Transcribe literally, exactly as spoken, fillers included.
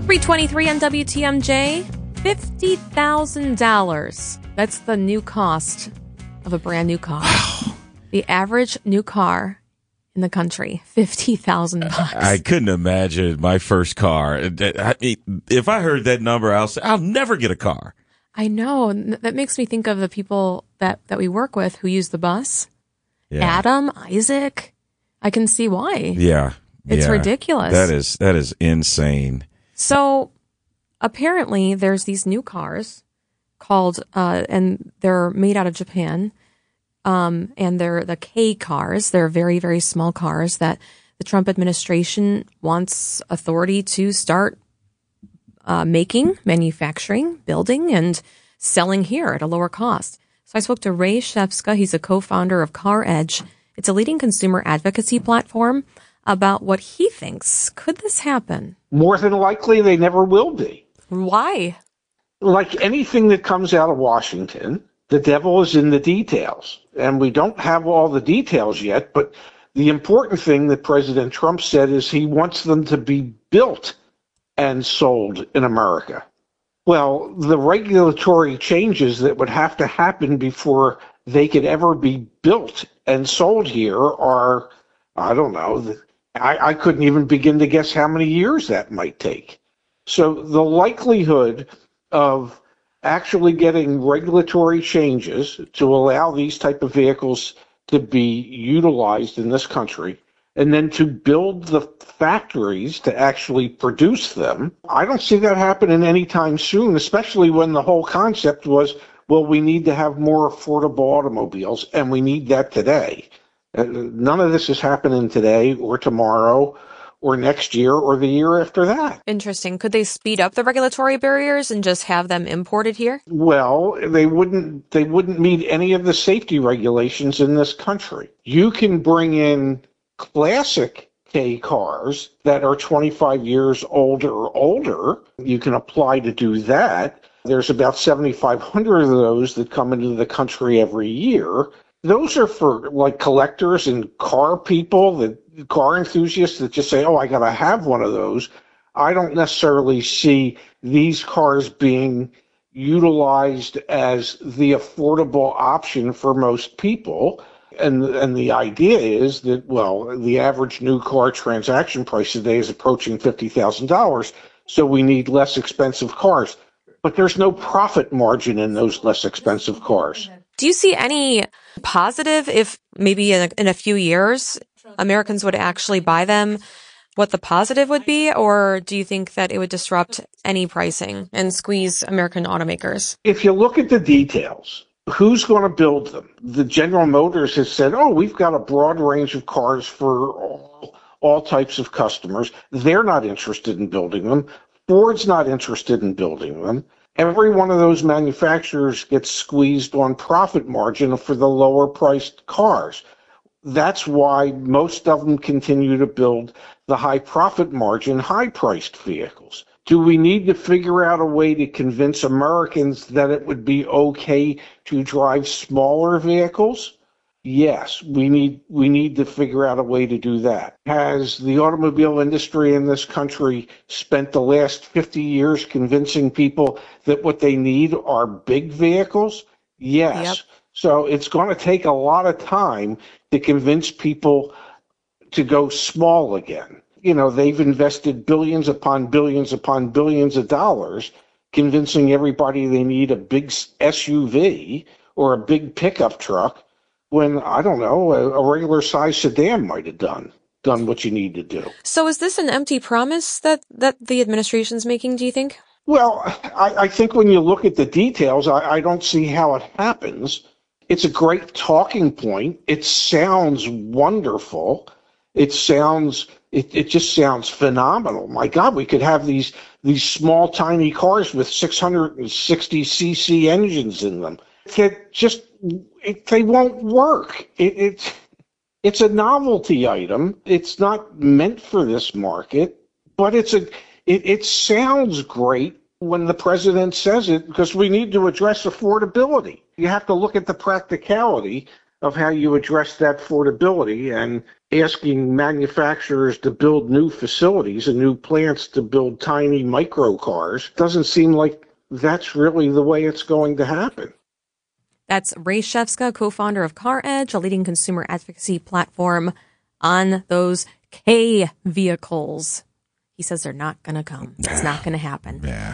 three twenty-three on W T M J, fifty thousand dollars. That's the new cost of a brand new car. Wow. The average new car in the country, fifty thousand dollars. I couldn't imagine my first car. If I heard that number, I'll say, I'll never get a car. I know. That makes me think of the people that, that we work with who use the bus. Yeah. Adam, Isaac. I can see why. Yeah. It's yeah. ridiculous. That is, that is insane. So apparently there's these new cars called, uh, and they're made out of Japan. Um, and they're the K cars. They're very, very small cars that the Trump administration wants authority to start uh, making, manufacturing, building, and selling here at a lower cost. So I spoke to Ray Shevska. He's a co-founder of CarEdge. It's a leading consumer advocacy platform about what he thinks. Could this happen? More than likely, they never will be. Why? Like anything that comes out of Washington, the devil is in the details. And we don't have all the details yet, but the important thing that President Trump said is he wants them to be built and sold in America. Well, the regulatory changes that would have to happen before they could ever be built and sold here are, I don't know, I, I couldn't even begin to guess how many years that might take. So the likelihood of actually getting regulatory changes to allow these type of vehicles to be utilized in this country and then to build the factories to actually produce them, I don't see that happening anytime soon, especially when the whole concept was, well, we need to have more affordable automobiles, and we need that today. Uh, none of this is happening today or tomorrow or next year or the year after that. Interesting. Could they speed up the regulatory barriers and just have them imported here? Well, they wouldn't they wouldn't meet any of the safety regulations in this country. You can bring in classic K cars that are twenty-five years old or older. You can apply to do that. There's about seventy-five hundred of those that come into the country every year. Those are for like collectors and car people, that car enthusiasts that just say, oh, I got to have one of those. I don't necessarily see these cars being utilized as the affordable option for most people. And and the idea is that, well, the average new car transaction price today is approaching fifty thousand dollars, so we need less expensive cars. But there's no profit margin in those less expensive cars. Do you see any positive if maybe in a, in a few years Americans would actually buy them, what the positive would be? Or do you think that it would disrupt any pricing and squeeze American automakers? If you look at the details, who's going to build them? The General Motors has said, oh, we've got a broad range of cars for all, all types of customers. They're not interested in building them. Ford's not interested in building them. Every one of those manufacturers gets squeezed on profit margin for the lower priced cars. That's why most of them continue to build the high profit margin, high priced vehicles. Do we need to figure out a way to convince Americans that it would be okay to drive smaller vehicles? Yes, we need we need to figure out a way to do that. Has the automobile industry in this country spent the last fifty years convincing people that what they need are big vehicles? Yes. Yep. So it's going to take a lot of time to convince people to go small again. You know, they've invested billions upon billions upon billions of dollars convincing everybody they need a big S U V or a big pickup truck, when, I don't know, a, a regular size sedan might have done done what you need to do. So is this an empty promise that, that the administration's making, do you think? Well, I, I think when you look at the details, I, I don't see how it happens. It's a great talking point. It sounds wonderful. It sounds, it, it just sounds phenomenal. My God, we could have these these small, tiny cars with six hundred sixty c c engines in them. It just, it, they won't work. It, it's it's a novelty item. It's not meant for this market, but it's a it, it sounds great when the president says it, because we need to address affordability. You have to look at the practicality of how you address that affordability, and asking manufacturers to build new facilities and new plants to build tiny micro cars doesn't seem like that's really the way it's going to happen. That's Ray Shevska, co-founder of CarEdge, a leading consumer advocacy platform on those K vehicles. He says they're not going to come. It's not going to happen. Yeah.